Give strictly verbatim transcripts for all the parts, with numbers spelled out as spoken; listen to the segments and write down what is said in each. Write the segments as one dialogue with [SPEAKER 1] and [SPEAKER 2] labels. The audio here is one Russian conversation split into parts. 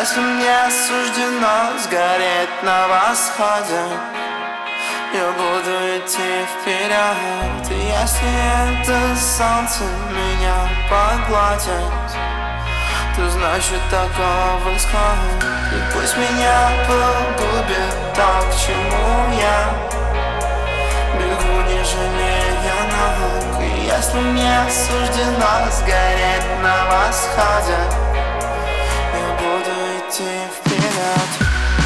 [SPEAKER 1] Если мне суждено сгореть на восходе, я буду идти вперед. И если это солнце меня погладит, то значит такого исход. И пусть меня погубит то, к чему я бегу, не жалея ног. И если мне суждено сгореть на восходе, я буду идти вперед.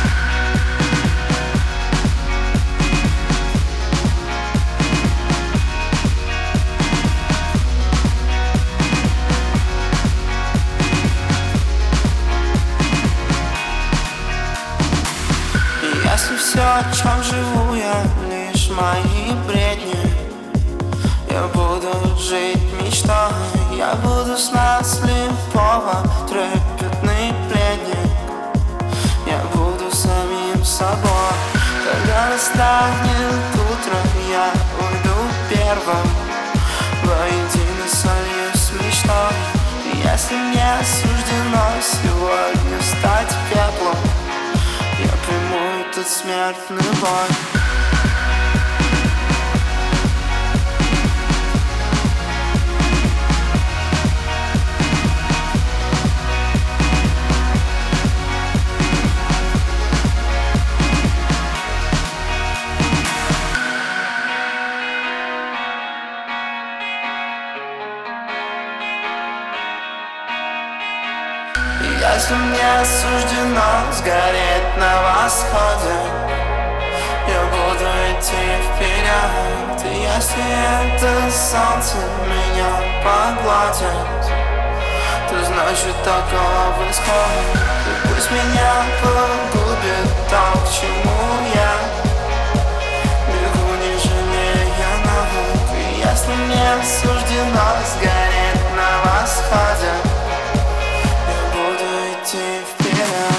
[SPEAKER 1] Если все, о чем живу я, лишь мои бредни, я буду жить мечтой. Я буду с нас слепого трепетный пленник. Я буду самим собой. Когда настанет утро, я уйду первым, воедино сольюсь с мечтой. И если мне суждено сегодня стать пеплом, я приму этот смертный бой. Если мне суждено сгореть на восходе, я буду идти вперед. И если это солнце меня погладит, то значит таков исход. И пусть меня погубит то, к чему я бегу, не жалея ног. И если мне суждено сгореть на восходе, идти вперед.